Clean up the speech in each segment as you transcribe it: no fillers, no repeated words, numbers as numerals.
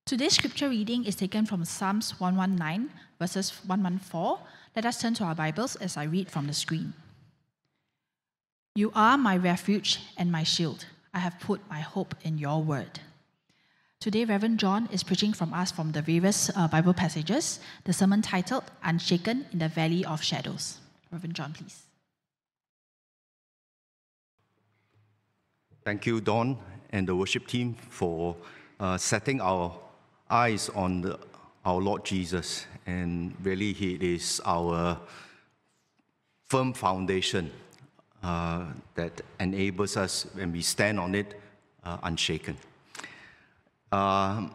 Today's scripture reading is taken from Psalms 119, verses 114. Let us turn to our Bibles as I read from the screen. You are my refuge and my shield. I have put my hope in your word. Today, Reverend John is preaching from us from the various Bible passages, the sermon titled, Unshaken in the Valley of Shadows. Reverend John, please. Thank you, Dawn, and the worship team for setting our eyes on our Lord Jesus. And really, He is our firm foundation that enables us, when we stand on it, unshaken. The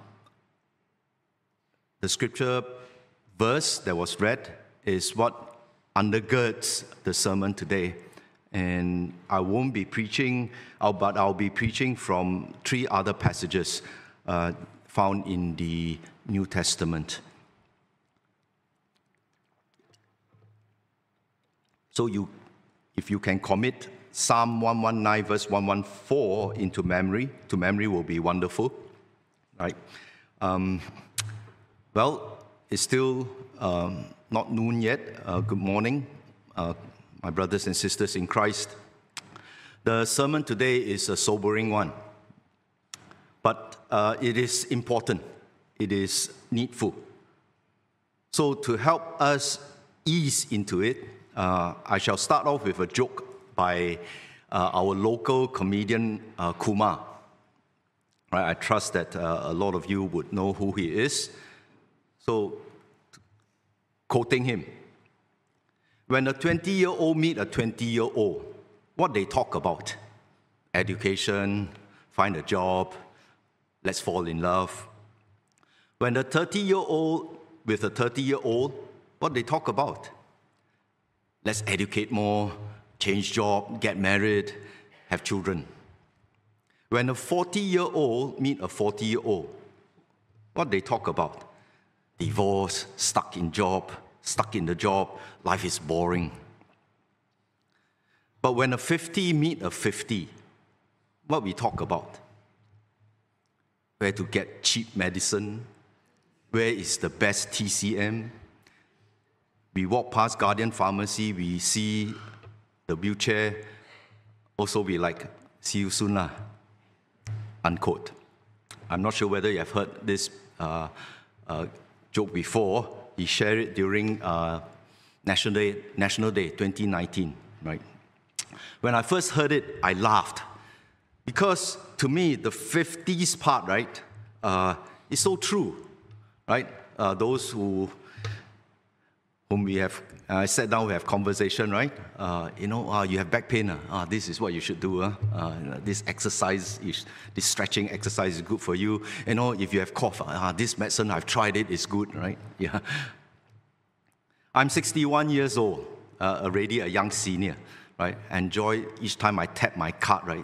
scripture verse that was read is what undergirds the sermon today. And I won't be preaching, but I'll be preaching from three other passages found in the New Testament. So if you can commit Psalm 119 verse 114 into memory, will be wonderful, right? Well, it's still not noon yet. Good morning, my brothers and sisters in Christ. The sermon today is a sobering one, but it is important. It is needful. So to help us ease into it, I shall start off with a joke by our local comedian, Kumar. Right, I trust that a lot of you would know who he is. So, quoting him, when a 20-year-old meet a 20-year-old, what they talk about? Education, find a job, let's fall in love. When a 30-year-old with a 30-year-old, what they talk about? Let's educate more, change job, get married, have children. When a 40-year-old meet a 40-year-old, what they talk about? Divorce, stuck in the job, life is boring. But when a 50 meet a 50, what we talk about? Where to get cheap medicine, where is the best TCM. We walk past Guardian Pharmacy, we see the wheelchair, also we like, see you soon lah, unquote. I'm not sure whether you have heard this joke before. He shared it during National Day 2019, right? When I first heard it, I laughed. Because to me, the 50s part, right, is so true, right? Those whom we have, I sat down, we have conversation, right? You have back pain. This is what you should do. This exercise, this stretching exercise is good for you. If you have cough, this medicine, I've tried it, it's good, right? Yeah. I'm 61 years old, already a young senior, right? Enjoy each time I tap my card, right?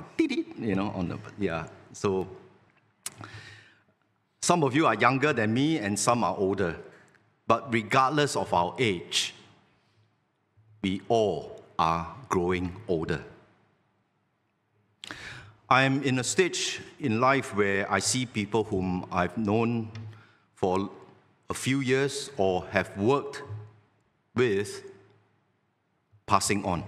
So some of you are younger than me and some are older. But regardless of our age, we all are growing older. I'm in a stage in life where I see people whom I've known for a few years or have worked with passing on.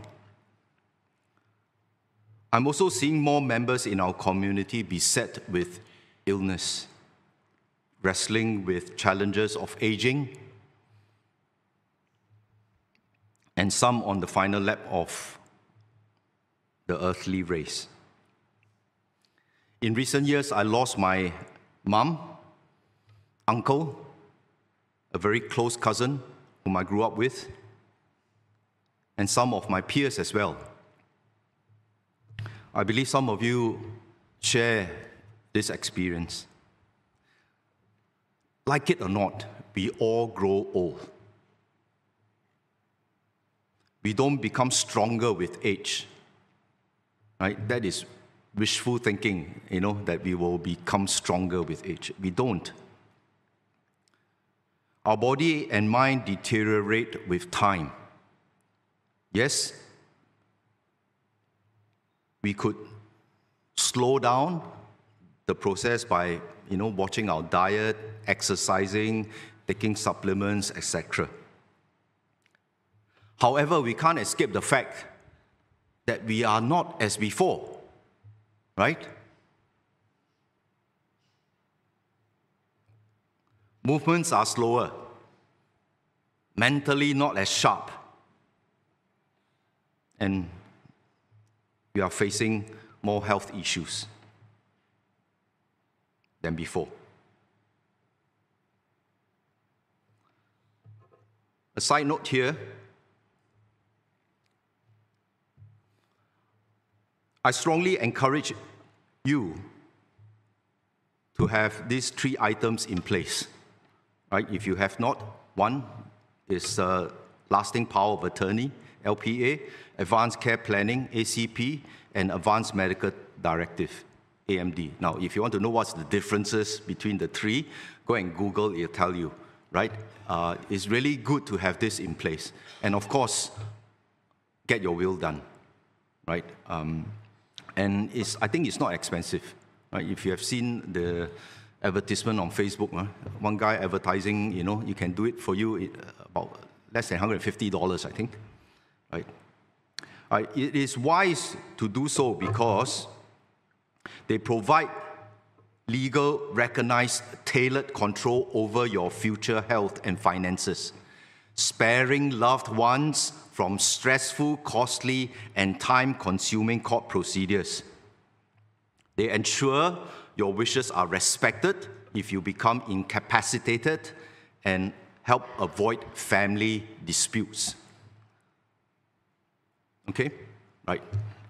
I'm also seeing more members in our community beset with illness, wrestling with challenges of aging, and some on the final lap of the earthly race. In recent years, I lost my mom, uncle, a very close cousin whom I grew up with, and some of my peers as well. I believe some of you share this experience. Like it or not, we all grow old. We don't become stronger with age, right? That is wishful thinking, that we will become stronger with age. We don't. Our body and mind deteriorate with time. Yes, we could slow down the process by, watching our diet, exercising, taking supplements, etc. However, we can't escape the fact that we are not as before, right? Movements are slower, mentally not as sharp, and we are facing more health issues than before. A side note here, I strongly encourage you to have these 3 items in place, right? If you have not, one is lasting power of attorney, LPA, advanced care planning, ACP, and advanced medical directive, AMD. Now, if you want to know what's the differences between the 3, go and Google, it'll tell you, right? It's really good to have this in place. And of course, get your will done, right? And I think it's not expensive, right? If you have seen the advertisement on Facebook, one guy advertising, you can do it for you about less than $150, I think, right? It is wise to do so because they provide legal, recognized, tailored control over your future health and finances, sparing loved ones from stressful, costly, and time-consuming court procedures. They ensure your wishes are respected if you become incapacitated and help avoid family disputes. Okay? Right.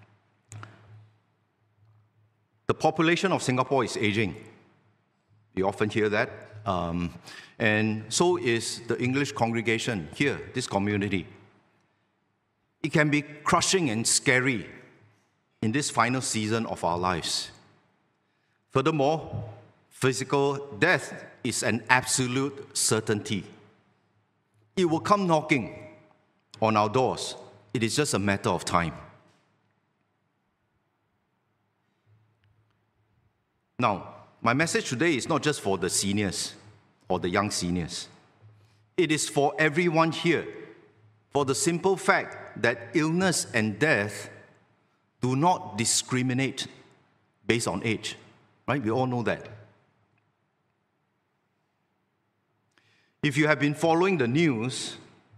The population of Singapore is aging. You often hear that. And so is the English congregation here, this community. It can be crushing and scary in this final season of our lives. Furthermore, physical death is an absolute certainty. It will come knocking on our doors. It is just a matter of time. Now, my message today is not just for the seniors or the young seniors. It is for everyone here, for the simple fact that illness and death do not discriminate based on age, right? We all know that. If you have been following the news,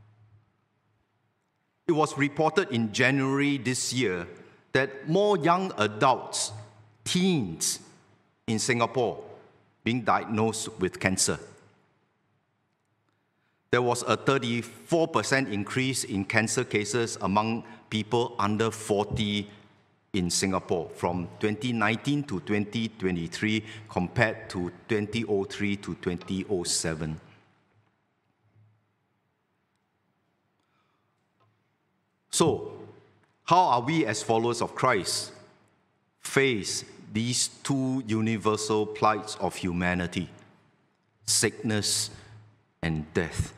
it was reported in January this year that more young adults, teens in Singapore, being diagnosed with cancer. There was a 34% increase in cancer cases among people under 40 in Singapore from 2019 to 2023 compared to 2003 to 2007. So, how are we as followers of Christ face these 2 universal plights of humanity, sickness and death?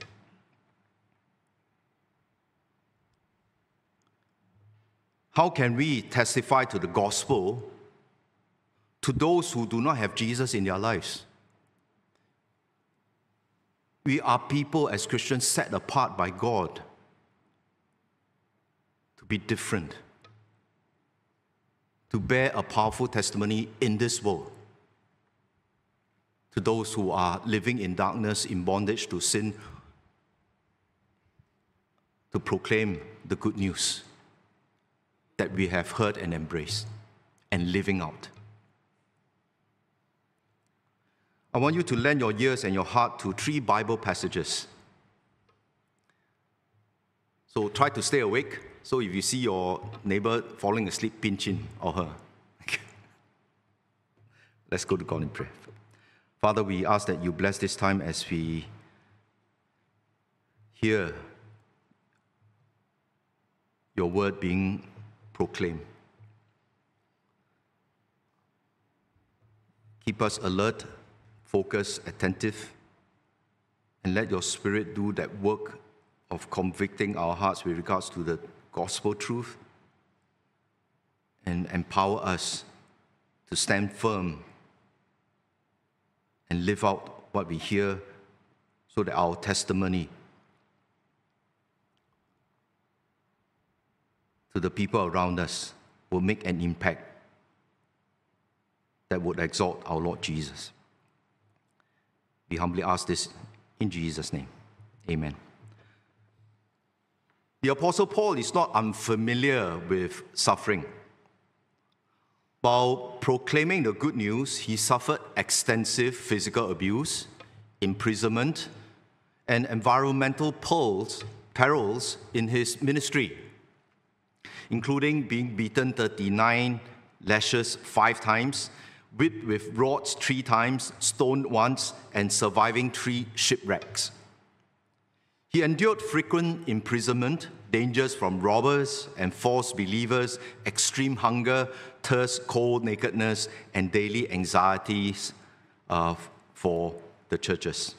How can we testify to the gospel to those who do not have Jesus in their lives? We are people as Christians set apart by God to be different, to bear a powerful testimony in this world to those who are living in darkness, in bondage to sin, to proclaim the good news that we have heard and embraced and living out. I want you to lend your ears and your heart to 3 Bible passages. So try to stay awake. So if you see your neighbor falling asleep, pinch him or her. Let's go to God in prayer. Father, we ask that you bless this time as we hear your word being proclaimed. Keep us alert, focused, attentive, and let your Spirit do that work of convicting our hearts with regards to the gospel truth and empower us to stand firm and live out what we hear so that our testimony to the people around us will make an impact that would exalt our Lord Jesus. We humbly ask this in Jesus' name. Amen. The Apostle Paul is not unfamiliar with suffering. While proclaiming the good news, he suffered extensive physical abuse, imprisonment, and environmental perils in his ministry, including being beaten 39 lashes 5 times, whipped with rods 3 times, stoned once, and surviving 3 shipwrecks. He endured frequent imprisonment, dangers from robbers and false believers, extreme hunger, thirst, cold, nakedness, and daily anxieties for the churches.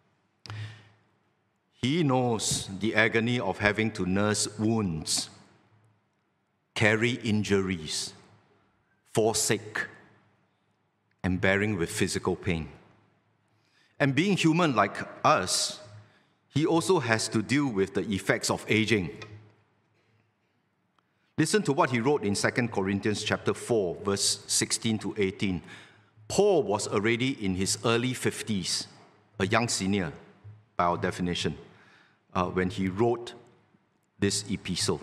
He knows the agony of having to nurse wounds, carry injuries, fall sick, and bearing with physical pain. And being human like us, he also has to deal with the effects of aging. Listen to what he wrote in 2 Corinthians chapter 4, verse 16 to 18. Paul was already in his early 50s, a young senior by our definition, when he wrote this epistle.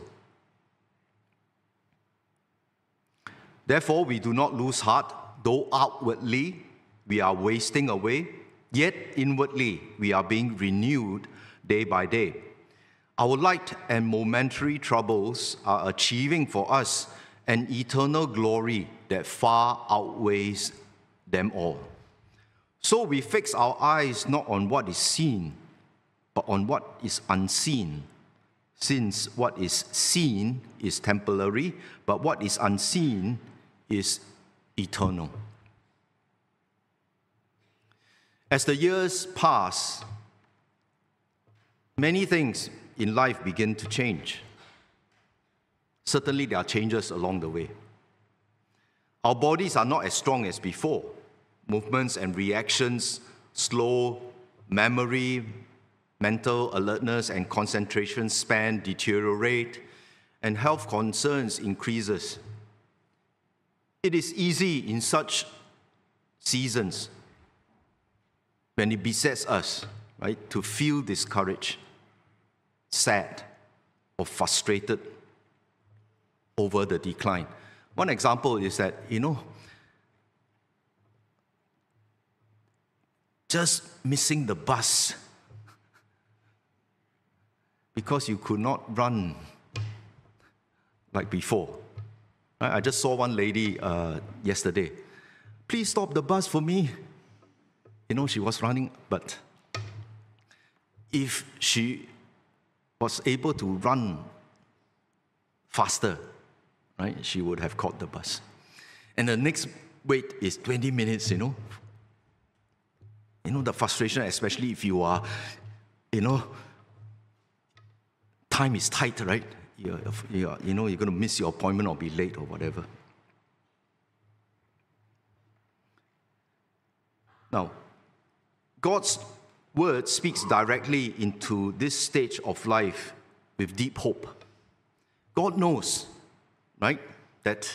Therefore, we do not lose heart, though outwardly we are wasting away, yet inwardly we are being renewed day by day. Our light and momentary troubles are achieving for us an eternal glory that far outweighs them all. So we fix our eyes not on what is seen, but on what is unseen, since what is seen is temporary, but what is unseen is eternal. As the years pass, many things in life begin to change. Certainly, there are changes along the way. Our bodies are not as strong as before. Movements and reactions slow, memory, mental alertness and concentration span deteriorate, and health concerns increases. It is easy in such seasons, when it besets us, right, to feel discouraged, sad, or frustrated over the decline. One example is that, just missing the bus because you could not run like before. I just saw one lady yesterday. Please stop the bus for me. She was running, but if she was able to run faster, right, she would have caught the bus. And the next wait is 20 minutes, the frustration, especially if you are, time is tight, right? You're going to miss your appointment or be late or whatever. Now, God's word speaks directly into this stage of life with deep hope. God knows, right, that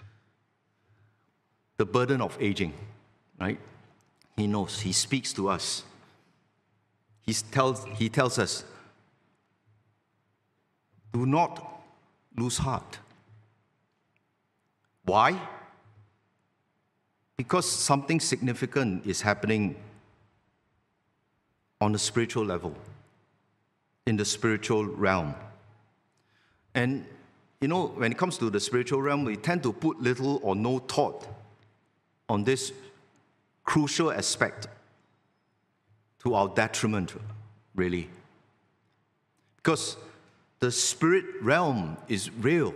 the burden of aging, right? He knows. He speaks to us. He tells us, do not lose heart. Why? Because something significant is happening on the spiritual level, in the spiritual realm. And, when it comes to the spiritual realm, we tend to put little or no thought on this crucial aspect to our detriment, really. Because the spirit realm is real.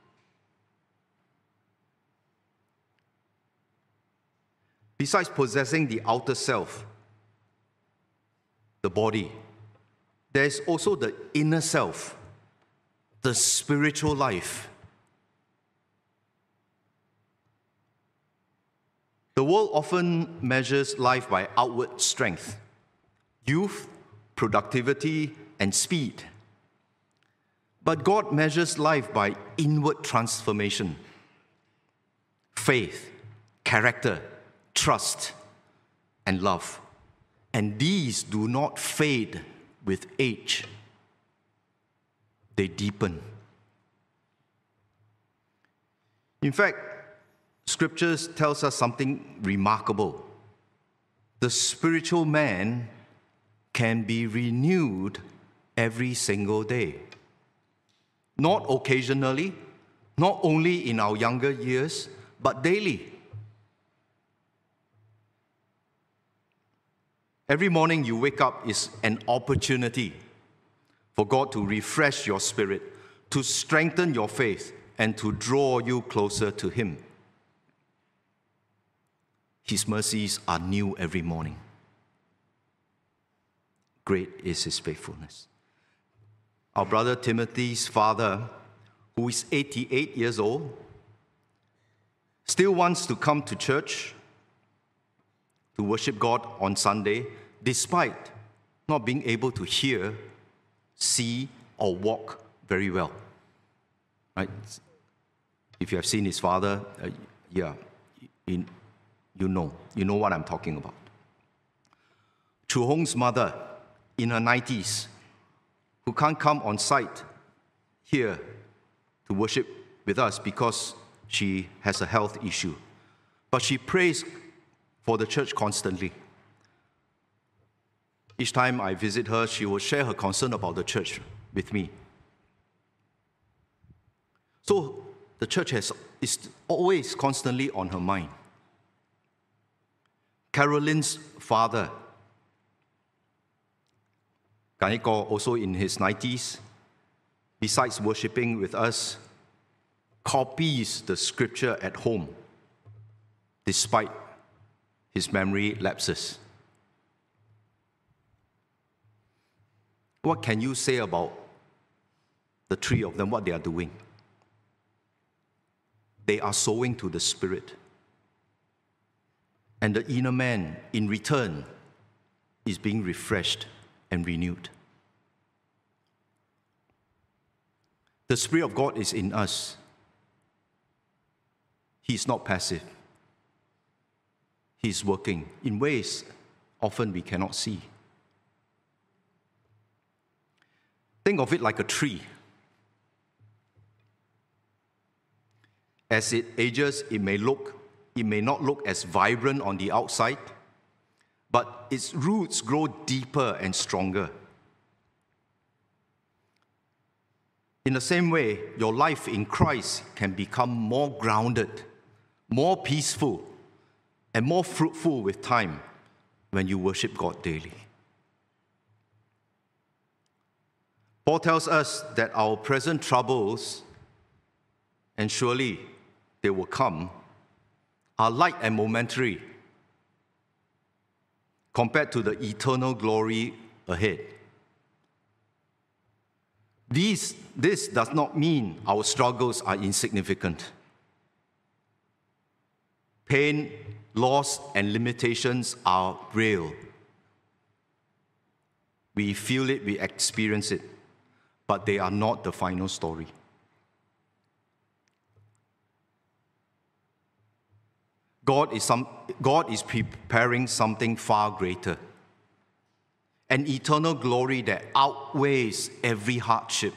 Besides possessing the outer self, the body, there's also the inner self, the spiritual life. The world often measures life by outward strength, youth, productivity, and speed. But God measures life by inward transformation, faith, character, trust, and love. And these do not fade with age. They deepen. In fact, Scriptures tells us something remarkable. The spiritual man can be renewed every single day. Not occasionally, not only in our younger years, but daily. Every morning you wake up is an opportunity for God to refresh your spirit, to strengthen your faith, and to draw you closer to Him. His mercies are new every morning. Great is His faithfulness. Our brother Timothy's father, who is 88 years old, still wants to come to church to worship God on Sunday, despite not being able to hear, see, or walk very well. Right? If you have seen his father, you know what I'm talking about. Chu Hong's mother, in her 90s, who can't come on site here to worship with us because she has a health issue. But she prays for the church constantly. Each time I visit her, she will share her concern about the church with me. So the church is always constantly on her mind. Carolyn's father, Kaneko, also in his 90s, besides worshiping with us, copies the scripture at home, despite his memory lapses. What can you say about the three of them, what they are doing? They are sowing to the Spirit. And the inner man, in return, is being refreshed and renewed. The Spirit of God is in us. He is not passive. He is working in ways often we cannot see. Think of it like a tree. As it ages, it may not look as vibrant on the outside, but its roots grow deeper and stronger. In the same way, your life in Christ can become more grounded, more peaceful, and more fruitful with time when you worship God daily. Paul tells us that our present troubles, and surely they will come, are light and momentary compared to the eternal glory ahead. This does not mean our struggles are insignificant. Pain, loss, and limitations are real. We feel it, we experience it, but they are not the final story. God is preparing something far greater, an eternal glory that outweighs every hardship.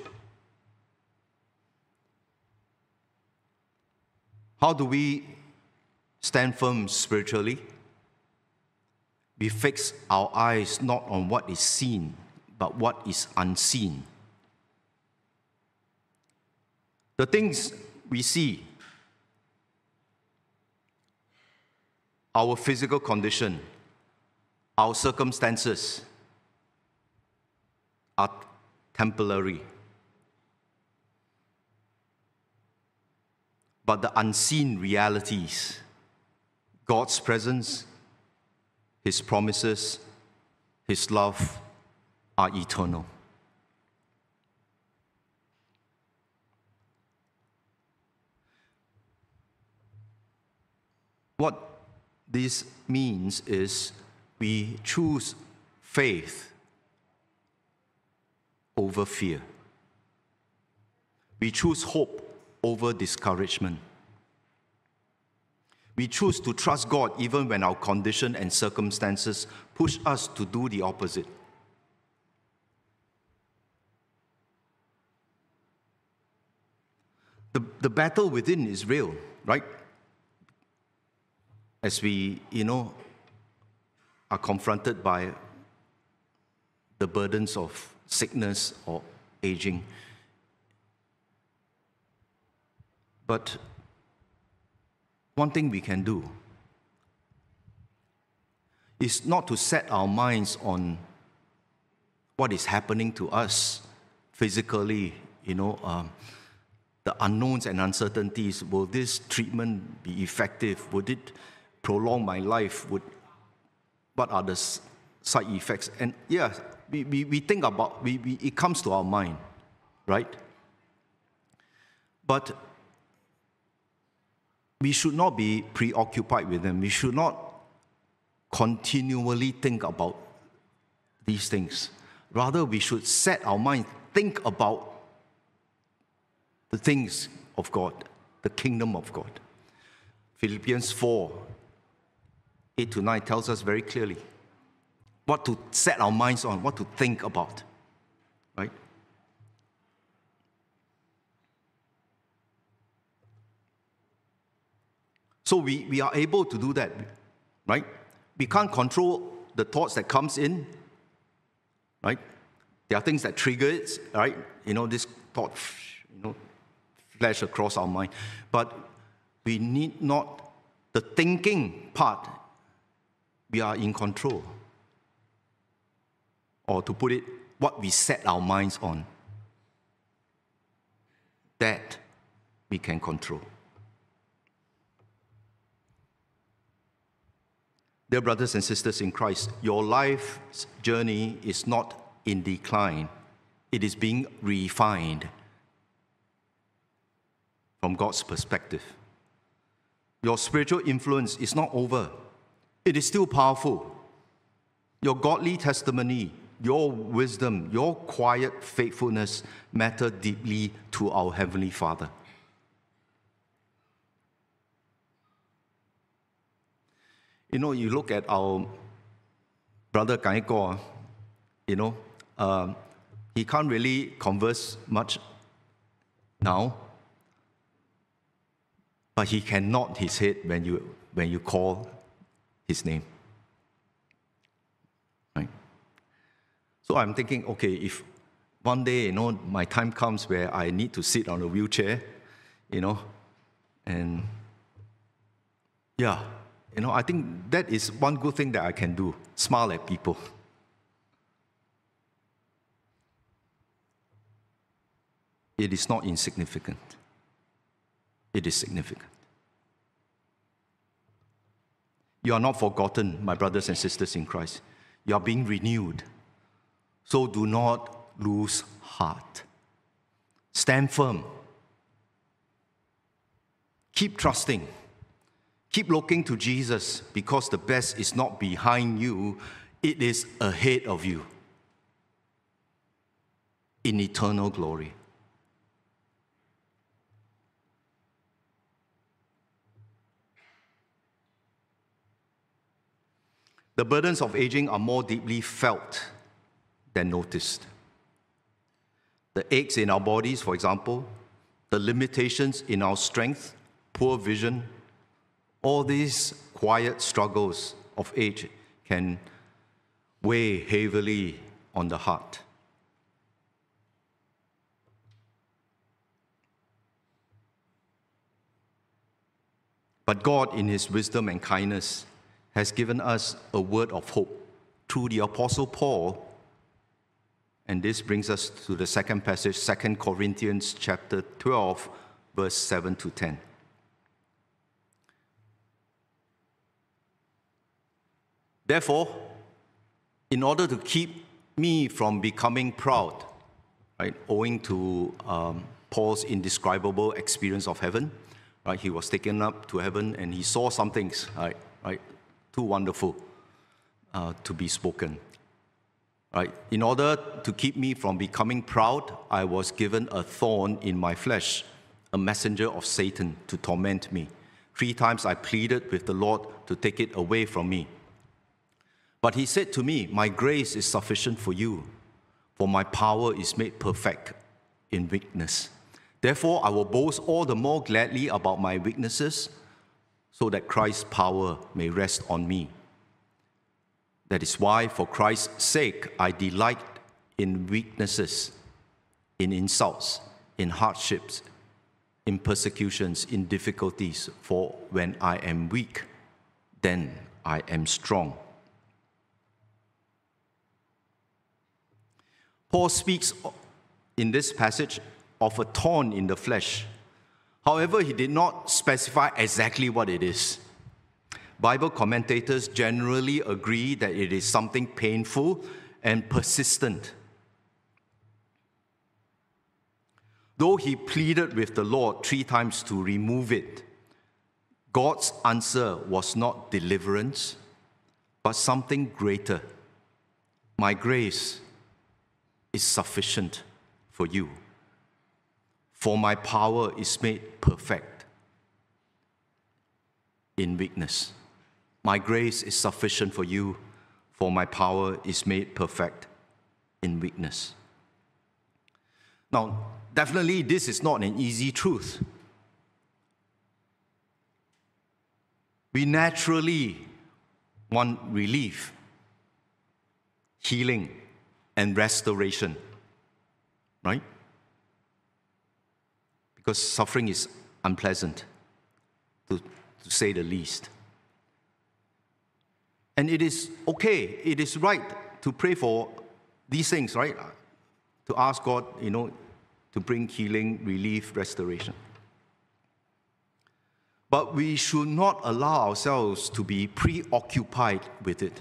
How do we stand firm spiritually? We fix our eyes not on what is seen, but what is unseen. The things we see, our physical condition, our circumstances, are temporary. But the unseen realities, God's presence, His promises, His love, are eternal. What this means is we choose faith over fear. We choose hope over discouragement. We choose to trust God even when our condition and circumstances push us to do the opposite. The battle within is real, right? As we, are confronted by the burdens of sickness or aging. But one thing we can do is not to set our minds on what is happening to us physically, the unknowns and uncertainties. Will this treatment be effective? Would it prolong my life? What are the side effects? And we think about, it comes to our mind, right? But we should not be preoccupied with them. We should not continually think about these things. Rather, we should set our mind, think about the things of God, the kingdom of God. Philippians 4, 8-9 tells us very clearly what to set our minds on, what to think about, right? So we are able to do that, right? We can't control the thoughts that comes in, right? There are things that trigger it, right? This thought, flash across our mind. But we need not, the thinking part, we are in control. Or to put it, what we set our minds on, that we can control. Dear brothers and sisters in Christ, your life's journey is not in decline. It is being refined from God's perspective. Your spiritual influence is not over. It is still powerful. Your godly testimony, your wisdom, your quiet faithfulness matter deeply to our Heavenly Father. You look at our brother Kaiko, he can't really converse much now, but he can nod his head when you call his name. Right? So I'm thinking, okay, if one day, my time comes where I need to sit on a wheelchair, and I think that is one good thing that I can do, smile at people. It is not insignificant. It is significant. You are not forgotten, my brothers and sisters in Christ. You are being renewed. So do not lose heart. Stand firm. Keep trusting. Keep looking to Jesus, because the best is not behind you, it is ahead of you in eternal glory. The burdens of aging are more deeply felt than noticed. The aches in our bodies, for example, the limitations in our strength, poor vision, all these quiet struggles of age can weigh heavily on the heart. But God, in His wisdom and kindness, has given us a word of hope through the Apostle Paul. And this brings us to the second passage, 2 Corinthians chapter 12, verse 7-10. Therefore, in order to keep me from becoming proud, right, owing to Paul's indescribable experience of heaven, right, he was taken up to heaven and he saw some things, right, too wonderful to be spoken. Right? In order to keep me from becoming proud, I was given a thorn in my flesh, a messenger of Satan to torment me. 3 times I pleaded with the Lord to take it away from me. But he said to me, "My grace is sufficient for you, for my power is made perfect in weakness. Therefore, I will boast all the more gladly about my weaknesses, so that Christ's power may rest on me. That is why, for Christ's sake, I delight in weaknesses, in insults, in hardships, in persecutions, in difficulties. For when I am weak, then I am strong." Paul speaks in this passage of a thorn in the flesh. However, he did not specify exactly what it is. Bible commentators generally agree that it is something painful and persistent. Though he pleaded with the Lord 3 times to remove it, God's answer was not deliverance, but something greater. "My grace is sufficient for you, for my power is made perfect in weakness." My grace is sufficient for you, for my power is made perfect in weakness. Now, definitely this is not an easy truth. We naturally want relief, healing, and restoration, right? Because suffering is unpleasant, to say the least. And it is okay, it is right to pray for these things, right? To ask God, to bring healing, relief, restoration. But we should not allow ourselves to be preoccupied with it.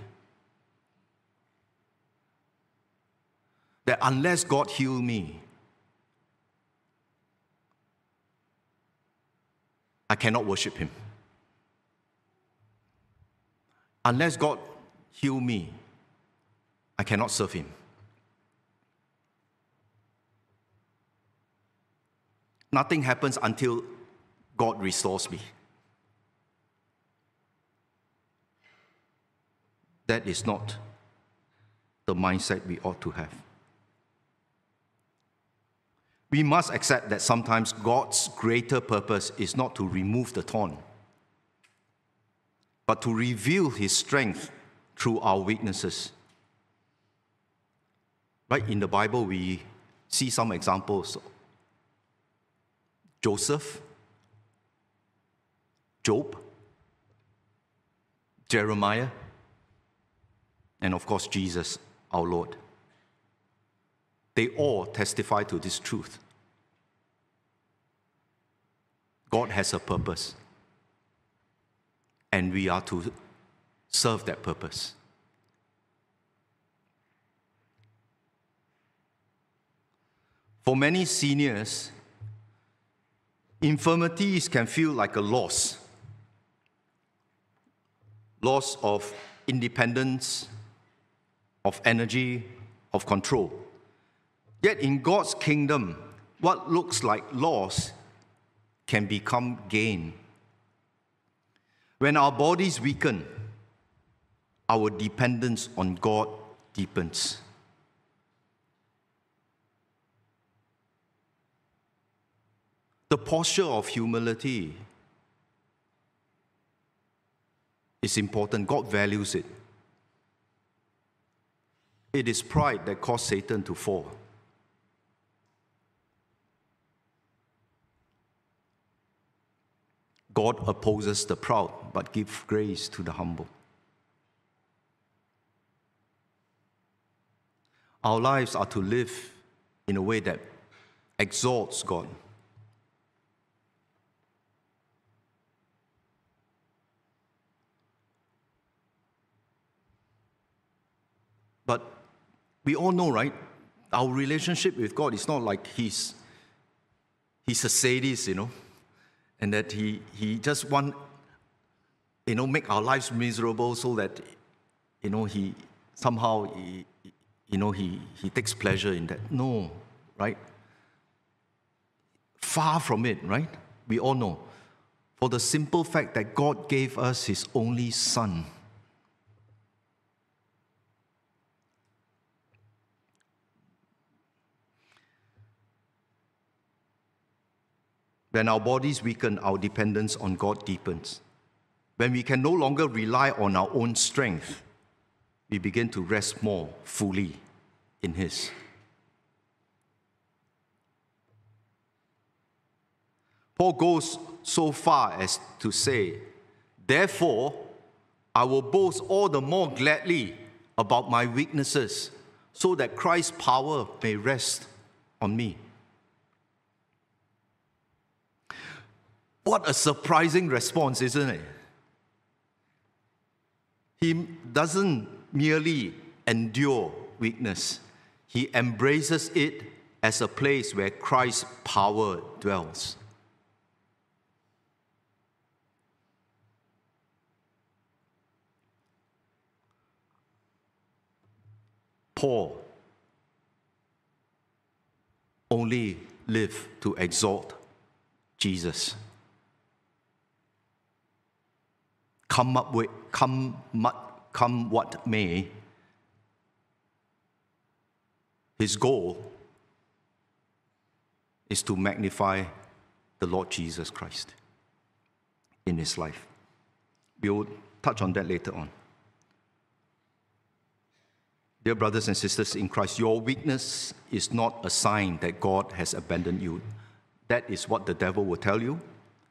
That unless God heal me, I cannot worship Him. Unless God heal me, I cannot serve Him. Nothing happens until God restores me. That is not the mindset we ought to have. We must accept that sometimes God's greater purpose is not to remove the thorn, but to reveal His strength through our weaknesses. Right, in the Bible, we see some examples. Joseph, Job, Jeremiah, and of course Jesus, our Lord. They all testify to this truth. God has a purpose, and we are to serve that purpose. For many seniors, infirmities can feel like a loss of independence, of energy, of control. Yet in God's kingdom, what looks like loss can become gain. When our bodies weaken, our dependence on God deepens. The posture of humility is important. God values it. It is pride that caused Satan to fall. God opposes the proud, but gives grace to the humble. Our lives are to live in a way that exalts God. But we all know, right? Our relationship with God is not like He's a sadist, and that he just wants make our lives miserable so that, he somehow, he takes pleasure in that. No, right? Far from it, right? We all know. For the simple fact that God gave us His only Son. When our bodies weaken, our dependence on God deepens. When we can no longer rely on our own strength, we begin to rest more fully in His. Paul goes so far as to say, therefore, I will boast all the more gladly about my weaknesses, so that Christ's power may rest on me. What a surprising response, isn't it? He doesn't merely endure weakness. He embraces it as a place where Christ's power dwells. Paul only lived to exalt Jesus. Come what may, his goal is to magnify the Lord Jesus Christ in his life. We will touch on that later on. Dear brothers and sisters in Christ, your weakness is not a sign that God has abandoned you. That is what the devil will tell you.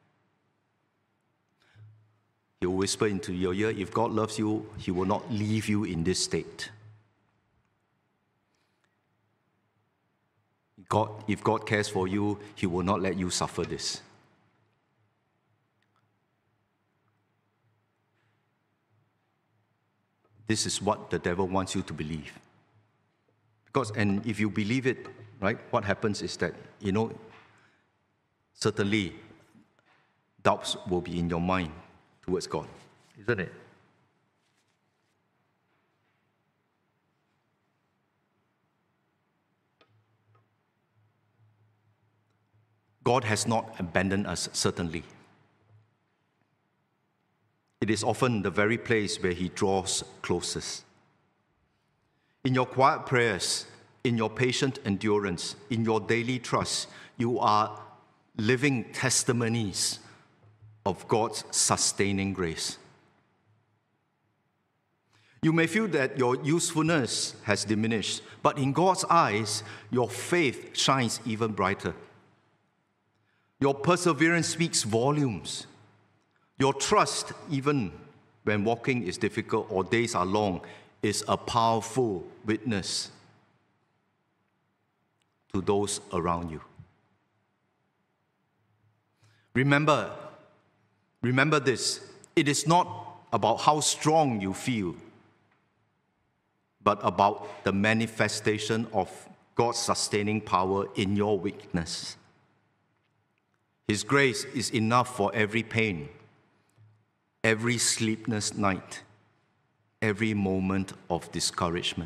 He will whisper into your ear, if God loves you, He will not leave you in this state. If God cares for you, He will not let you suffer this. This is what the devil wants you to believe. And if you believe it, right, what happens is that, certainly doubts will be in your mind towards God, isn't it? God has not abandoned us, certainly. It is often the very place where He draws closest. In your quiet prayers, in your patient endurance, in your daily trust, you are living testimonies of God's sustaining grace. You may feel that your usefulness has diminished, but in God's eyes, your faith shines even brighter. Your perseverance speaks volumes. Your trust, even when walking is difficult or days are long, is a powerful witness to those around you. Remember this. It is not about how strong you feel, but about the manifestation of God's sustaining power in your weakness. His grace is enough for every pain, every sleepless night, every moment of discouragement.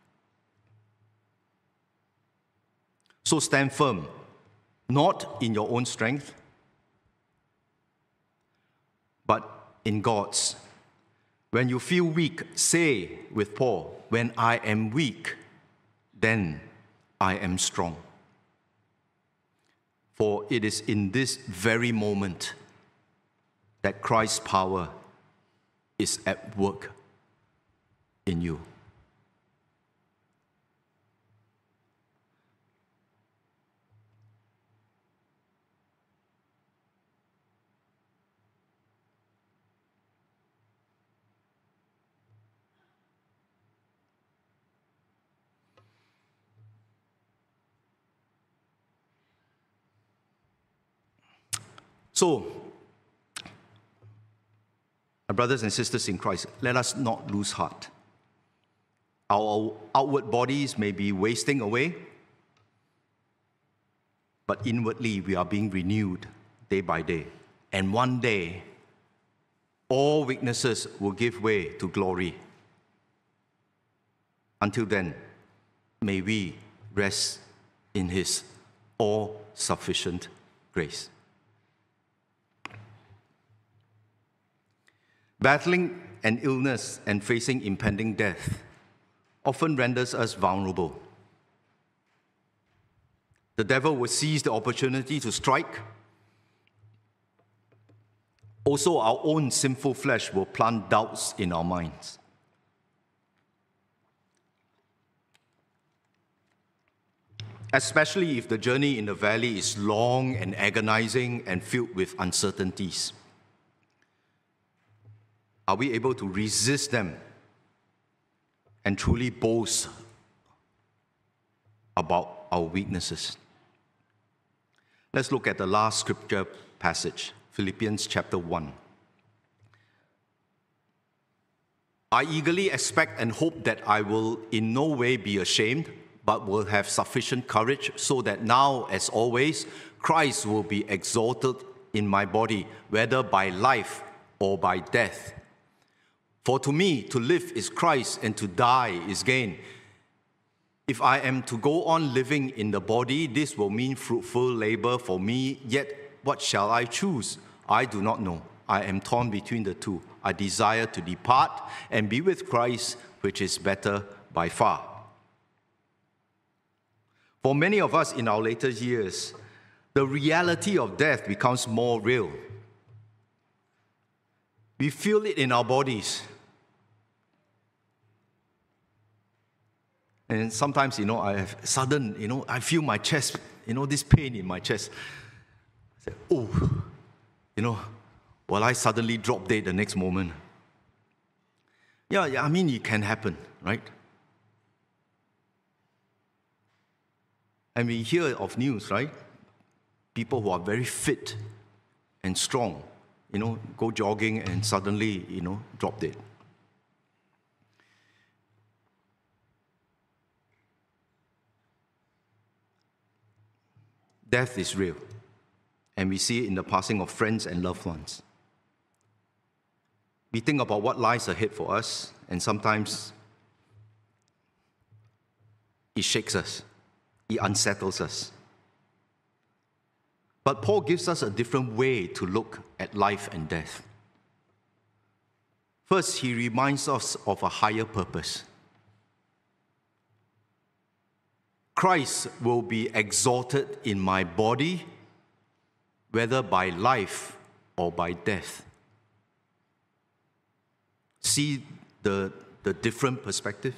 So stand firm, not in your own strength, but in God's. When you feel weak, say with Paul, when I am weak, then I am strong. For it is in this very moment that Christ's power is at work in you. So, my brothers and sisters in Christ, let us not lose heart. Our outward bodies may be wasting away, but inwardly we are being renewed day by day. And one day, all weaknesses will give way to glory. Until then, may we rest in His all-sufficient grace. Battling an illness and facing impending death often renders us vulnerable. The devil will seize the opportunity to strike. Also, our own sinful flesh will plant doubts in our minds. Especially if the journey in the valley is long and agonizing and filled with uncertainties. Are we able to resist them and truly boast about our weaknesses? Let's look at the last scripture passage, Philippians chapter 1. I eagerly expect and hope that I will in no way be ashamed, but will have sufficient courage so that now, as always, Christ will be exalted in my body, whether by life or by death. For to me, to live is Christ, and to die is gain. If I am to go on living in the body, this will mean fruitful labor for me. Yet what shall I choose? I do not know. I am torn between the two. I desire to depart and be with Christ, which is better by far. For many of us in our later years, the reality of death becomes more real. We feel it in our bodies. And sometimes, I have sudden, I feel my chest, this pain in my chest. I say, will I suddenly drop dead the next moment? Yeah, I mean, it can happen, right? And we hear of news, right? People who are very fit and strong, go jogging and suddenly, drop dead. Death is real, and we see it in the passing of friends and loved ones. We think about what lies ahead for us, and sometimes it shakes us, it unsettles us. But Paul gives us a different way to look at life and death. First, he reminds us of a higher purpose. Christ will be exalted in my body, whether by life or by death. See the different perspective?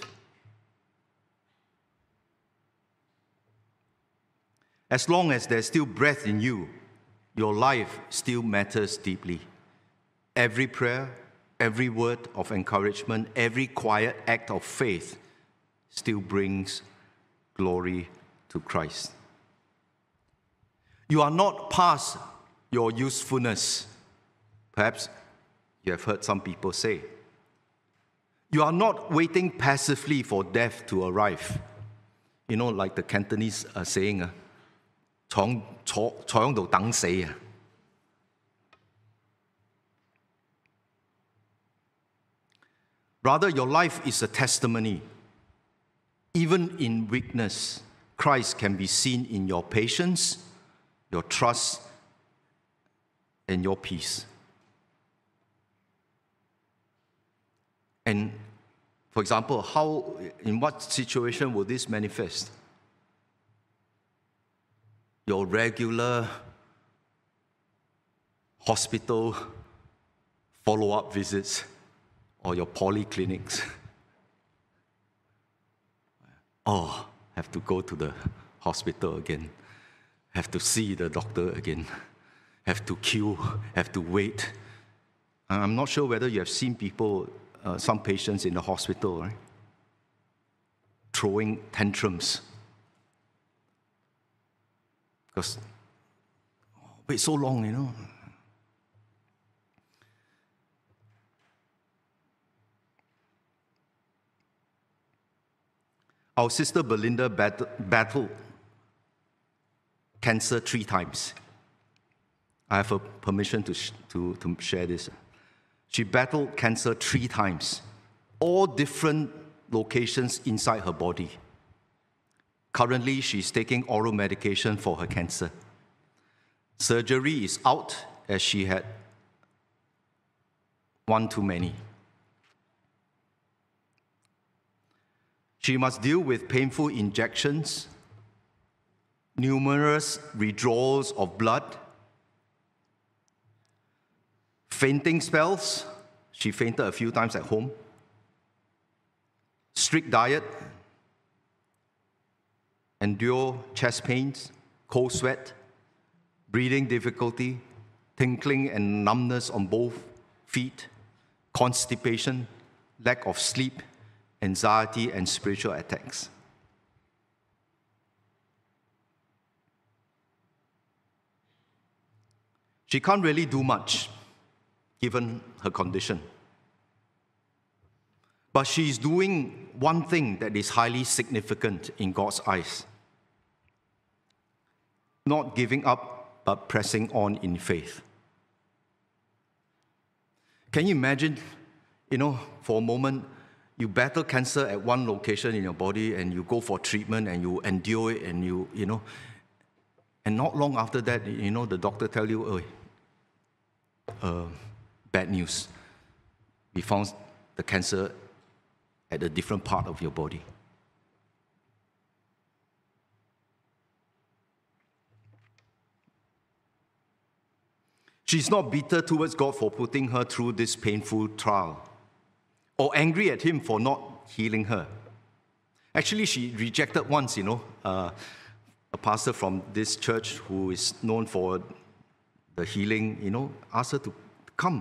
As long as there's still breath in you, your life still matters deeply. Every prayer, every word of encouragement, every quiet act of faith still brings glory to Christ. You are not past your usefulness. Perhaps you have heard some people say. You are not waiting passively for death to arrive. Like the Cantonese saying, 坐喺度等死啊. Rather, your life is a testimony. Even in weakness, Christ can be seen in your patience, your trust, and your peace. And, for example, in what situation will this manifest? Your regular hospital follow-up visits or your polyclinics. Have to go to the hospital again. Have to see the doctor again. Have to queue, have to wait. I'm not sure whether you have seen people, some patients in the hospital, right? Throwing tantrums. Because, wait so long, Our sister Belinda battled cancer 3 times. I have a permission to share this. She battled cancer 3 times, all different locations inside her body. Currently, she's taking oral medication for her cancer. Surgery is out as she had one too many. She must deal with painful injections, numerous withdrawals of blood, fainting spells. She fainted a few times at home. Strict diet, endure chest pains, cold sweat, breathing difficulty, tingling and numbness on both feet, constipation, lack of sleep, anxiety, and spiritual attacks. She can't really do much, given her condition. But she's doing one thing that is highly significant in God's eyes. Not giving up, but pressing on in faith. Can you imagine, for a moment, you battle cancer at one location in your body and you go for treatment and you endure it and and not long after that, the doctor tell you, bad news. We found the cancer at a different part of your body. She's not bitter towards God for putting her through this painful trial, or angry at him for not healing her. Actually, she rejected once, a pastor from this church who is known for the healing, asked her to come,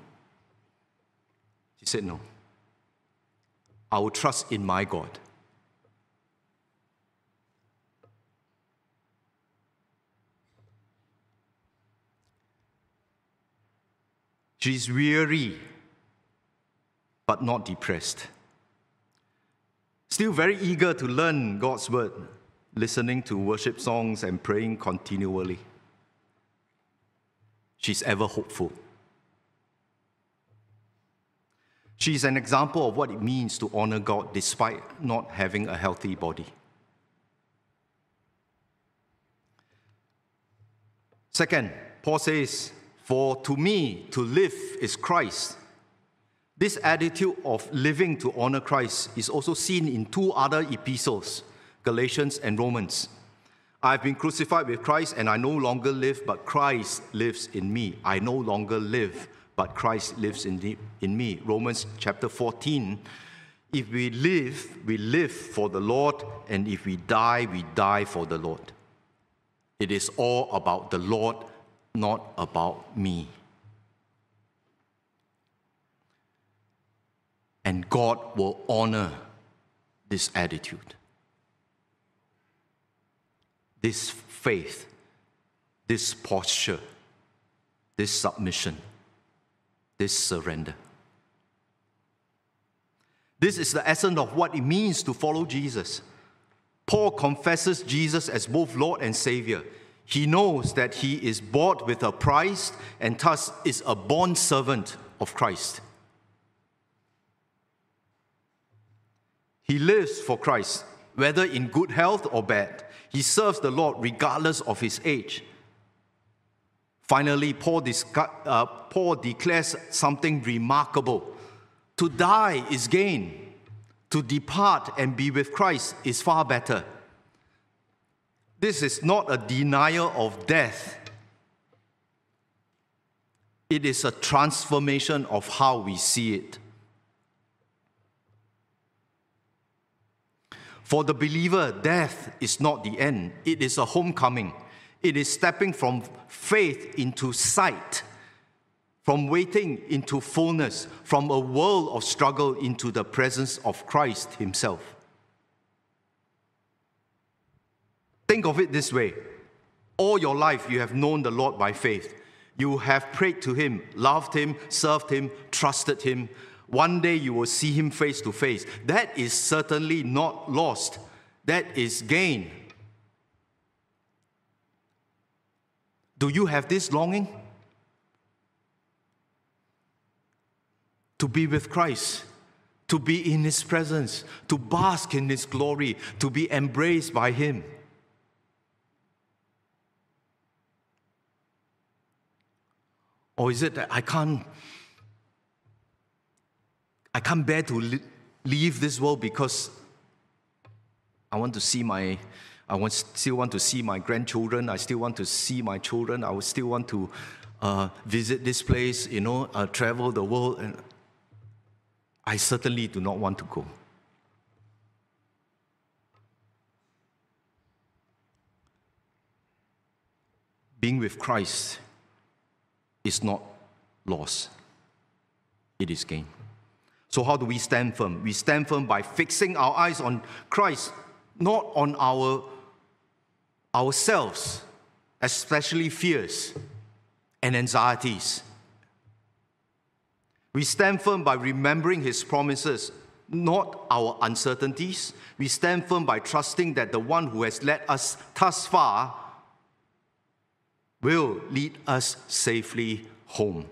She said, no. I will trust in my God. She's weary, but not depressed. Still very eager to learn God's word, listening to worship songs and praying continually. She's ever hopeful. She's an example of what it means to honor God despite not having a healthy body. Second, Paul says, "For to me, to live is Christ." This attitude of living to honor Christ is also seen in 2 other epistles, Galatians and Romans. "I've been crucified with Christ, and I no longer live, but Christ lives in me. I no longer live, but Christ lives in me." Romans chapter 14. If we live for the Lord, and if we die for the Lord. It is all about the Lord, not about me. And God will honor this attitude, this faith, this posture, this submission, this surrender. This is the essence of what it means to follow Jesus. Paul confesses Jesus as both Lord and Savior. He knows that he is bought with a price and thus is a bond servant of Christ. He lives for Christ, whether in good health or bad. He serves the Lord regardless of his age. Finally, Paul declares something remarkable. To die is gain. To depart and be with Christ is far better. This is not a denial of death. It is a transformation of how we see it. For the believer, death is not the end. It is a homecoming. It is stepping from faith into sight, from waiting into fullness, from a world of struggle into the presence of Christ himself. Think of it this way. All your life you have known the Lord by faith. You have prayed to him, loved him, served him, trusted him. One day you will see him face to face. That is certainly not lost. That is gain. Do you have this longing? to be with Christ, to be in His presence, to bask in His glory, to be embraced by Him. Or is it that I can't bear to leave this world because I still want to see my grandchildren, I still want to see my children, I would still want to visit this place, travel the world, and I certainly do not want to go. Being with Christ is not loss, it is gain. So how do we stand firm? We stand firm by fixing our eyes on Christ, not on ourselves, especially fears and anxieties. We stand firm by remembering His promises, not our uncertainties. We stand firm by trusting that the one who has led us thus far will lead us safely home.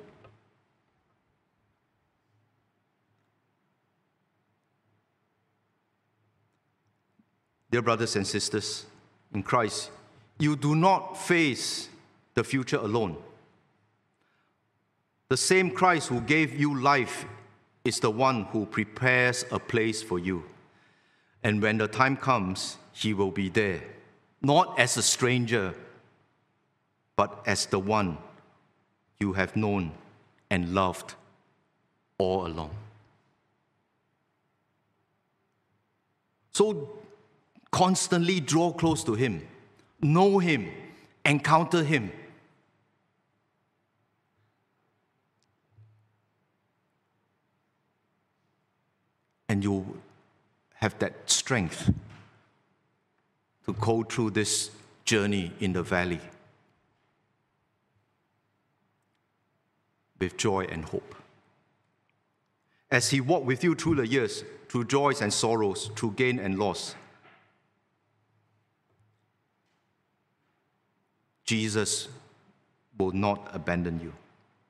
Dear brothers and sisters in Christ, you do not face the future alone. The same Christ who gave you life is the one who prepares a place for you. And when the time comes, He will be there, not as a stranger, but as the one you have known and loved all along. So constantly draw close to Him, know Him, encounter Him. And you'll have that strength to go through this journey in the valley with joy and hope. As He walked with you through the years, through joys and sorrows, through gain and loss, Jesus will not abandon you.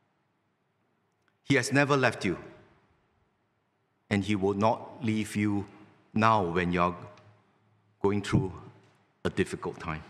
He has never left you, and He will not leave you now when you're going through a difficult time.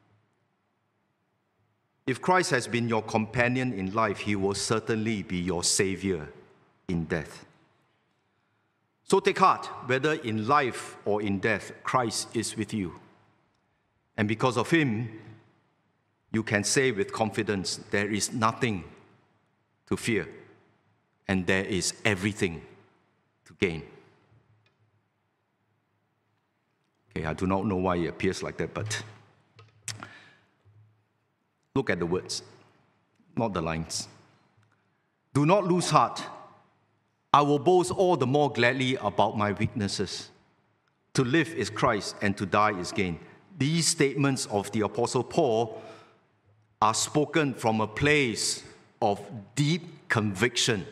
If Christ has been your companion in life, He will certainly be your Savior in death. So take heart, whether in life or in death, Christ is with you. And because of Him, you can say with confidence, there is nothing to fear, and there is everything to gain. Okay, I do not know why it appears like that, but look at the words, not the lines. Do not lose heart. I will boast all the more gladly about my weaknesses. To live is Christ, and to die is gain. These statements of the Apostle Paul are spoken from a place of deep conviction.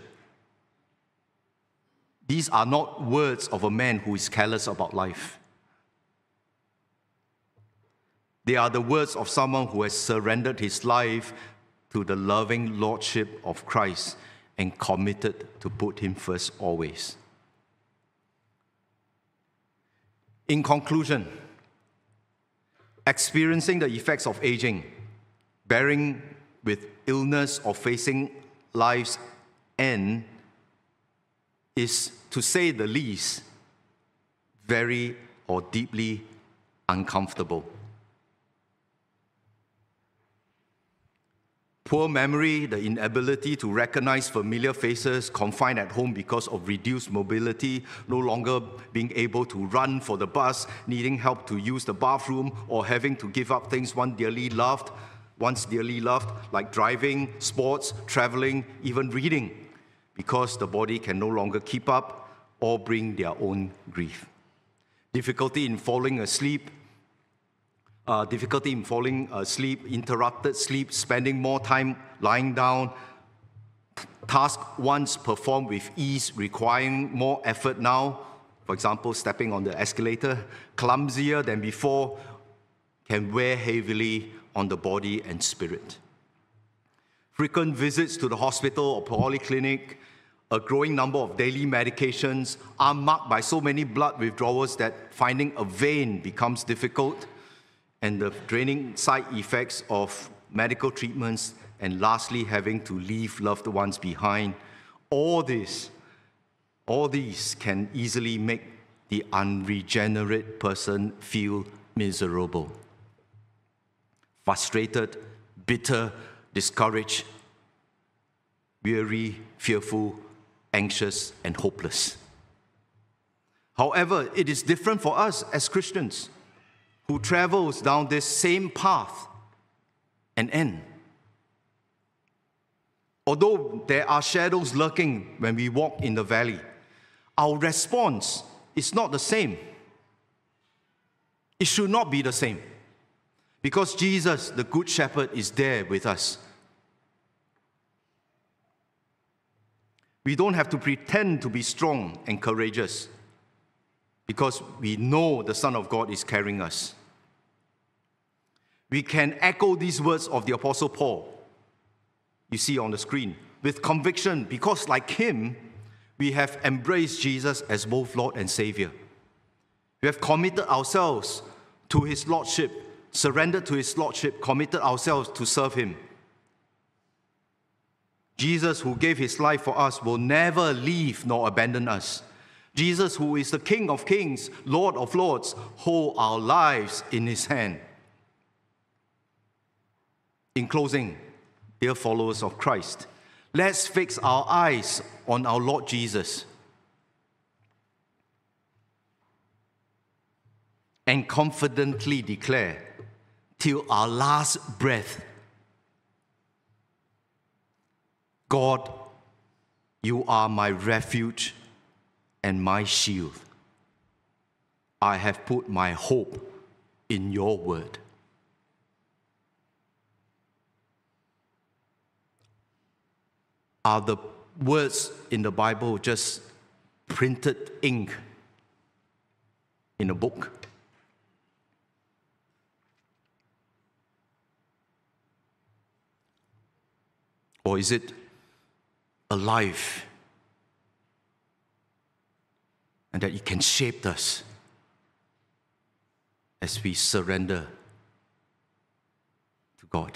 These are not words of a man who is careless about life. They are the words of someone who has surrendered his life to the loving lordship of Christ and committed to put Him first always. In conclusion, experiencing the effects of aging, bearing with illness or facing life's end is, to say the least, very or deeply uncomfortable. Poor memory, the inability to recognize familiar faces, confined at home because of reduced mobility, no longer being able to run for the bus, needing help to use the bathroom, or having to give up things once dearly loved, like driving, sports, traveling, even reading, because the body can no longer keep up or bring their own grief. Difficulty in falling asleep, interrupted sleep, spending more time lying down, tasks once performed with ease requiring more effort now, for example, stepping on the escalator, clumsier than before, can wear heavily on the body and spirit. Frequent visits to the hospital or polyclinic, a growing number of daily medications are marked by so many blood withdrawals that finding a vein becomes difficult, and the draining side effects of medical treatments, and lastly, having to leave loved ones behind. All these can easily make the unregenerate person feel miserable, frustrated, bitter, discouraged, weary, fearful, anxious, and hopeless. However, it is different for us as Christians who travels down this same path and end. Although there are shadows lurking when we walk in the valley, our response is not the same. It should not be the same, because Jesus, the Good Shepherd, is there with us. We don't have to pretend to be strong and courageous, because we know the Son of God is carrying us. We can echo these words of the Apostle Paul, you see on the screen, with conviction, because like him, we have embraced Jesus as both Lord and Savior. We have committed ourselves to his Lordship, surrendered to his Lordship, committed ourselves to serve him. Jesus, who gave his life for us, will never leave nor abandon us. Jesus, who is the King of Kings, Lord of Lords, hold our lives in his hand. In closing, dear followers of Christ, let's fix our eyes on our Lord Jesus and confidently declare till our last breath, God, you are my refuge and my shield. I have put my hope in your word. Are the words in the Bible just printed ink in a book? Or is it alive and that it can shape us as we surrender to God?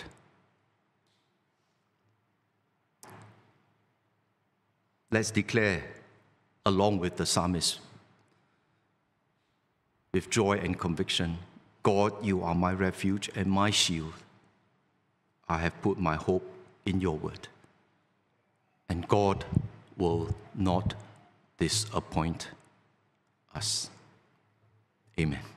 Let's declare, along with the psalmist, with joy and conviction, God, you are my refuge and my shield. I have put my hope in your word. And God will not disappoint us. Amen.